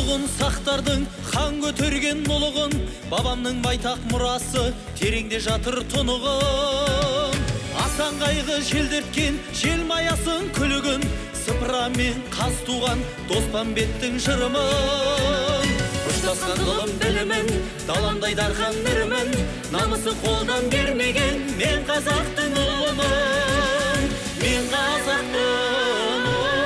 ұлығын сақтардың, хан көтерген ұлығын, бабамның байтақ мұрасы, тереңде жатыр тұнығын. Асан қайғы желдерткен, желмаясын күлігін, сыпырамен қаз туған, Доспамбеттің жырымын. Ұштасқан ғылым білімін, даламдай дархан нұрымын, намысы қолдан бермеген, мен қазақтың ұлымын. Мен қазақтың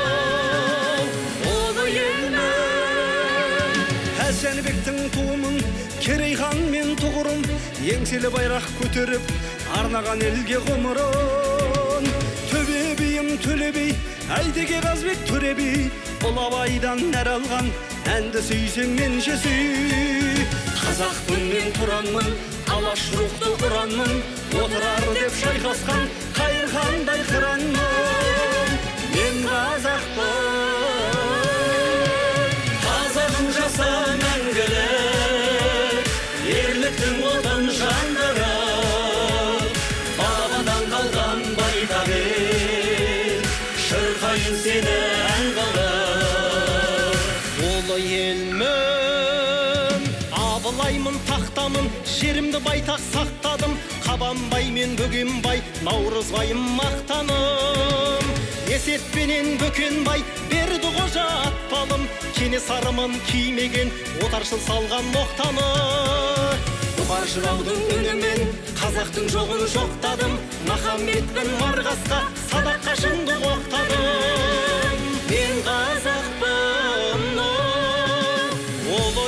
ұлы елмін. Жәнібектің туымын, Керей хан мен тұғырын, еңселі байрақ көтеріп, арнаған елге ғұмырын. Төбе бейім төле бей, Әйтеке Қазбек төре бей, ұлы абайдан нәр алған, әнді сүйсең мен жесүй. Қазақпын мен тұранмын, алаш рухты ұранмын, отырар деп шайқасқан Қайырхандай қыранмын. Мен қазақпын, қазағым жаса мәңгілік, ерліктің отын жандырып, бабадан қалған байтақ ел, шырқайын сені ән қылып. Ұлы елмін, абылаймын тақтамын, жерімді байтақ сақтадым, Қабанбай мен Бөгенбай, Наурызбайым мақтаным. Есетпенен Бөкенбай, Бердіқожа атпалым, Кенесарымын кимеген, отаршыл салған ноқтаны. Бұқар жыраудың үнімен, қазақтың жоғын жоқтадым, Махамбетпен Марғасқа, Садаққа жынды оқтадым. Мен қазақпын, ұлы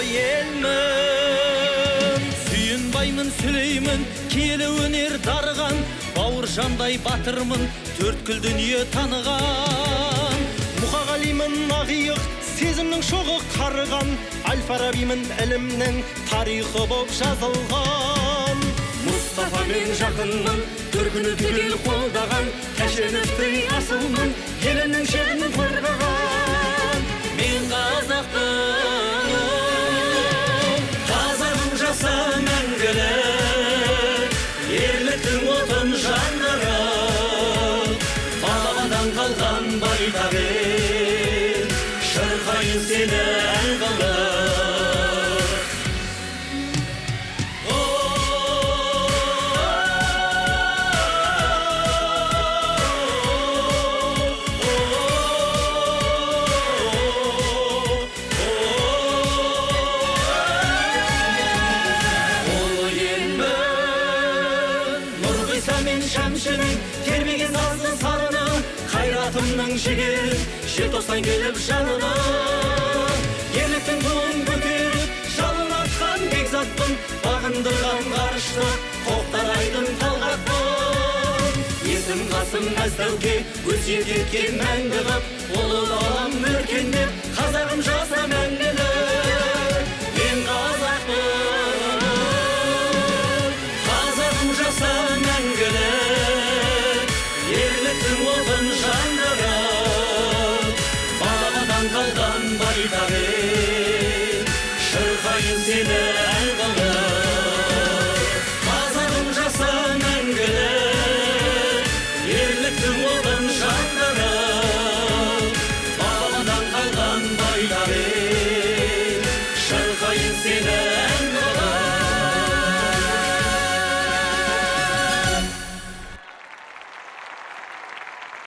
елмін, сүйінбаймын, сүлеймін, киелі өнер дарыған, Бауыржандай батырмын, төрткіл дүние таныған. Мұқағалимын ақиық, сезімнің шоғы қарыған, Әл-Фарабимін ілімнің тарихы боп жазылған. Мұстафамен жақынмын, төркіні түгел қолдаған, Тәшеновтың асылмын, елінің шерін қорғаған. Мен қазақпын, қазағым жаса мәңгілік, ерліктің отын жандырып, бабадан қалған байтақ ел, шырқайын сені ән қылып. Термеген саздың сарыны, қайратымның жігерін, желтоқсан келіп жанына. Ерліктің туын көтеріп, жалын атқан бекзатпын, бағындырған ғарышты, тоқтар айдын талғатпын. Есім Қасым Әз-Дәуке, өсиет еткен мәңгі қып, ұлы далам өркендеп, қазағым жаса мәңгілік.